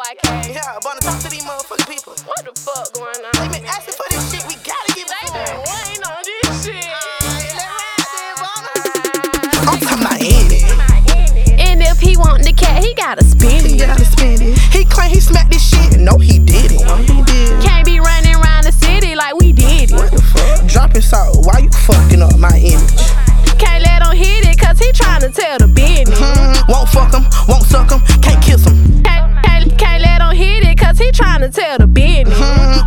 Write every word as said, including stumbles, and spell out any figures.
Y K. Yeah, I'm gonna talk to these motherfucking people. What the fuck going on? They been asking for this shit, we gotta give it They to been them. waiting on this shit. I'm talking about in it. And if he want the cat, he gotta spend He it. gotta spend it. He claim he smacked this shit. No, he didn't. No, he didn't. Can't be running around the city like we did it. What the fuck? Dropping salt, why you fucking up my image? Can't let him hit it, cause he tryna tell the business. Hmm, won't fuck him, won't suck him, can't kiss him. Can't, can't, can't let him hit it, cause he tryna tell the